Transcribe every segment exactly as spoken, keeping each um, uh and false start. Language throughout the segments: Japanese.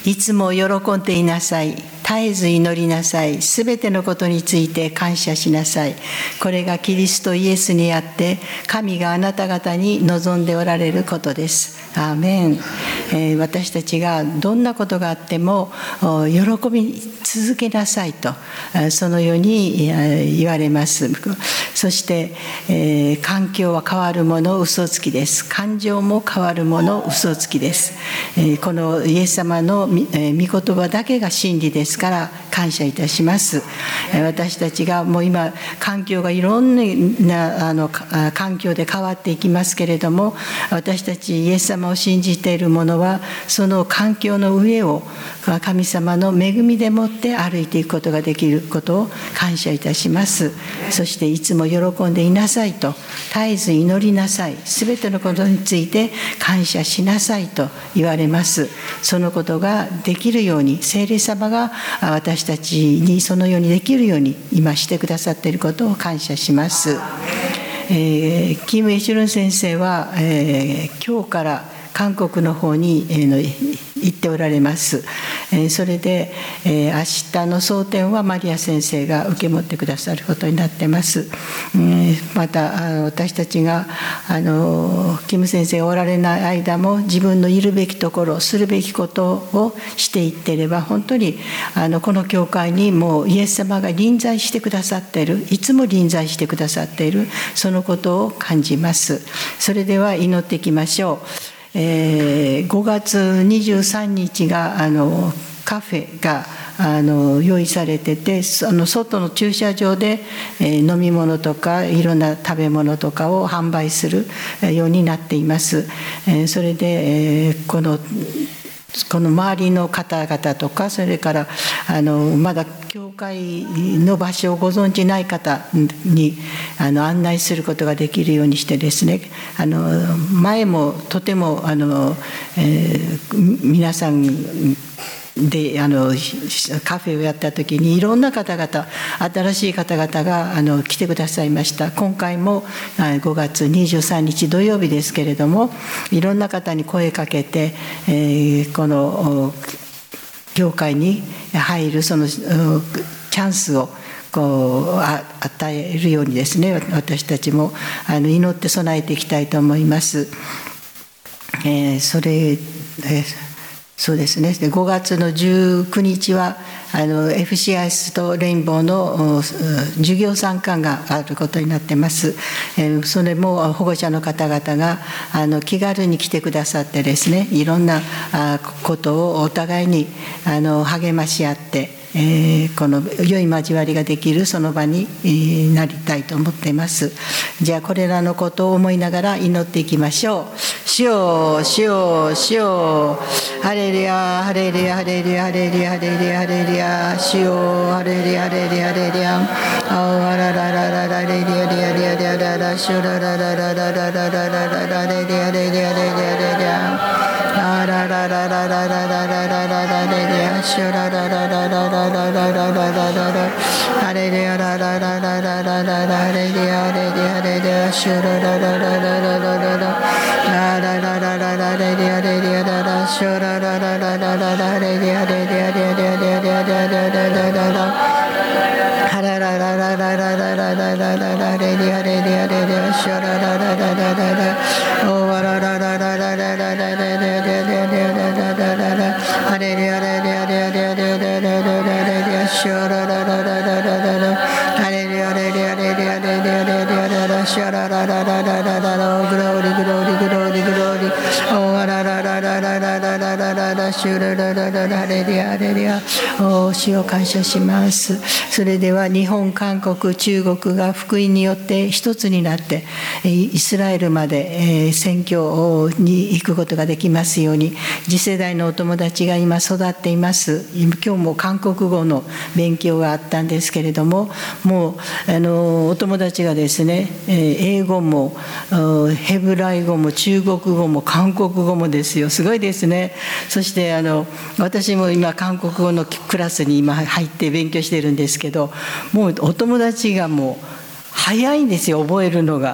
いつも喜んでいなさい。絶えず祈りなさい。すべてのことについて感謝しなさい。これがキリストイエスにあって神があなた方に望んでおられることです。アーメン。えー、私たちがどんなことがあっても喜び続けなさいと、そのように言われます。そして、えー、環境は変わるもの嘘つきです。感情も変わるもの嘘つきです。えー、このイエス様の御言葉だけが真理ですから感謝いたします。私たちがもう今環境がいろんなあの環境で変わっていきますけれども、私たちイエス様を信じている者はその環境の上を神様の恵みでもって歩いていくことができることを感謝いたします。そしていつも喜んでいなさいと、絶えず祈りなさい、すべてのことについて感謝しなさいと言われます。そのことができるように聖霊様が私たちにそのようにできるように今してくださっていることを感謝します。えー、キム・イチュルン先生は、えー、今日から韓国の方に、えー、行っておられます。えー、それで、えー、明日の蒼天はマリア先生が受け持ってくださることになっています。えー、また私たちがあのキム先生がおられない間も自分のいるべきところするべきことをしていっていれば、本当にあのこの教会にもうイエス様が臨在してくださっている、いつも臨在してくださっている、そのことを感じます。それでは祈っていきましょう。えー、ごがつにじゅうさんにちがあのカフェがあの用意されてて、その外の駐車場で、えー、飲み物とかいろんな食べ物とかを販売するようになっています。えー、それで、えー、このこの周りの方々とか、それからあのまだ教会の場所をご存じない方にあの案内することができるようにしてですね、あの前もとてもあの、えー、皆さんであのカフェをやった時にいろんな方々、新しい方々があの来てくださいました。今回もごがつにじゅうさんにち土曜日ですけれども、いろんな方に声かけて、えー、この教会に入るそのチャンスをこう与えるようにですね、私たちもあの祈って備えていきたいと思います。えー、それ、えーそうですね、ごがつのじゅうくにちはあの エフシーアイ スとレインボーの授業参観があることになっています。それも保護者の方々があの気軽に来てくださってですね、いろんなことをお互いにあの励まし合って、えー、この良い交わりができるその場になりたいと思っています。じゃあこれらのことを思いながら祈っていきましょう。主よ主よ主よ、ハレルヤハレルヤハレルヤハレルヤハレルヤハレルヤ、主よハレルヤハレルヤハレルヤ、あわらららららレリアリアリアリアララシュララララララララララレリアレリアレリアレリア、あらららららららららららレリアシュララララララララララララ、ハレルヤララララララララレリアレリアレリアシュラララララララララ、あらららららレリアレリアララシュラララララララレリアレリアレリアレリアレリアレリアラ、ハララララララララララララレリアレリアレリアシュラララララララ、おわらららららららららレリアレリアレリアラララ、ハレリアレリアレリアレリアレリアレリアシュララララララララ、ハレリアレリアレリアレリアレリアララシュララララララララ、グローリグローリグローリグローリ、おわらららららららららららシュラララララレリアレリア、お主を感謝します。それでは日本、韓国、中国が福音によって一つになってイスラエルまで宣教に行くことができますように、次世代のお友達が今育っています。今日も韓国語の勉強があったんですけれども、もうあのお友達がですね、英語もヘブライ語も中国語も韓国語もですよ。すごいですね。そしてあの私も今韓国語のクラスに今入って勉強してるんですけど、もうお友達がもう早いんですよ、覚えるのが。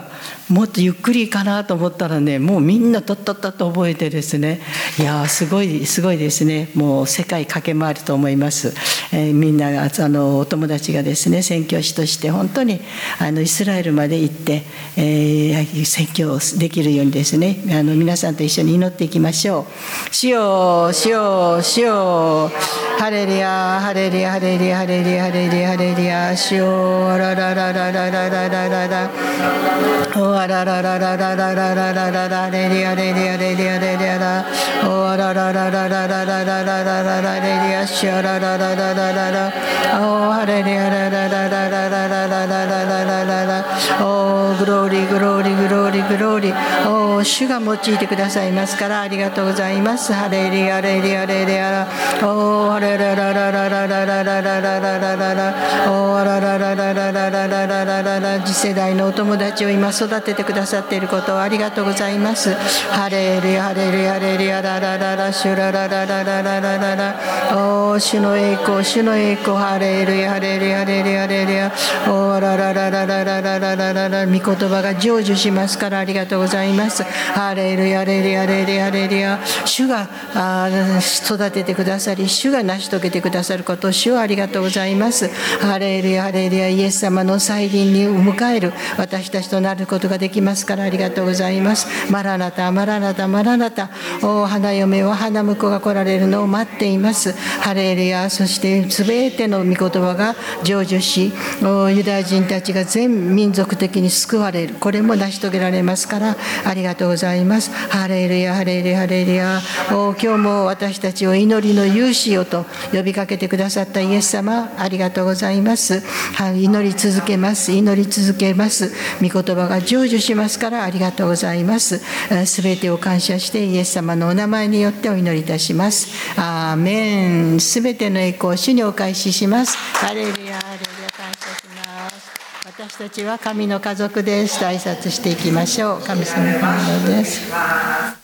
もっとゆっくりかなと思ったらね、もうみんなとっとっとと覚えてですね、いやすごいすごいですね。もう世界駆け回ると思います。えー、みんながあのお友達がですね、宣教師として本当にあのイスラエルまで行って、えー、宣教できるようにですね、あの皆さんと一緒に祈っていきましょう。主よ主よ主よ、ハレルヤハレルヤハレルヤハレルヤハレルヤハレルヤ、主よ、ララララララララララ、おあららららららららららら、レリアレリアレリアレリアラ、おあらららららららららららら、レリアシャラララララララ、おハレリアラララララララララララララ、おグローリーグローリーグローリーグローリー、お主が用いてくださいますからありがとうございます。ハレリアレリアレリアラ、おハレララララララララララララララ、おあらららららららららららら、次世代のお友達を今育ててくださっていることをありがとうございます。ハレルヤハレルヤハレルヤララララシュラララララララララ、お主の栄光主の栄光、ハレルヤハレルヤハレルヤハレルヤ、おラララララララララララ、御言葉が成就しますからありがとうございます。ハレルヤハレルヤハレルヤハレルヤ、主が育ててくださり主が成し遂げてくださることを主はありがとうございます。ハレルヤハレルヤ、イエス様の再臨に迎える私たちとなることができますからありがとうございます。マラナタマラナタマラナタ、お花嫁は花婿が来られるのを待っています。ハレルヤ、そしてすべての御言葉が成就し、ユダヤ人たちが全民族的に救われる、これも成し遂げられますからありがとうございます。ハレルヤハレルヤハレルヤ、お今日も私たちを祈りの勇士よと呼びかけてくださったイエス様ありがとうございます。祈り続けます祈り続けます。御言葉が成就しますからありがとうございます。すべてを感謝してイエス様のお名前によってお祈りいたします。アーメン。すべての栄光を主にお返しします。ハレルヤハレルヤ、感謝します。私たちは神の家族です。挨拶していきましょう。神様のものです。